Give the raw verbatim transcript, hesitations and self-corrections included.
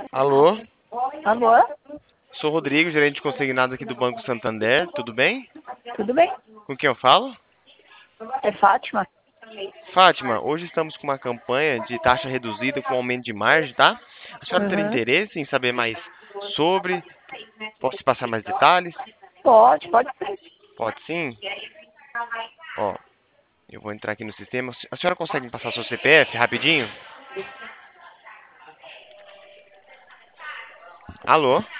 Alô, Alô? sou Rodrigo, gerente consignado aqui do Banco Santander, tudo bem? Tudo bem? Com quem eu falo? É Fátima? Fátima, hoje estamos com uma campanha de taxa reduzida com aumento de margem, tá? A senhora teria Uhum. interesse em saber mais sobre? Posso te passar mais detalhes? Pode, pode ser. Pode sim? Ó, eu vou entrar aqui no sistema. A senhora consegue me passar seu C P F rapidinho? Alô?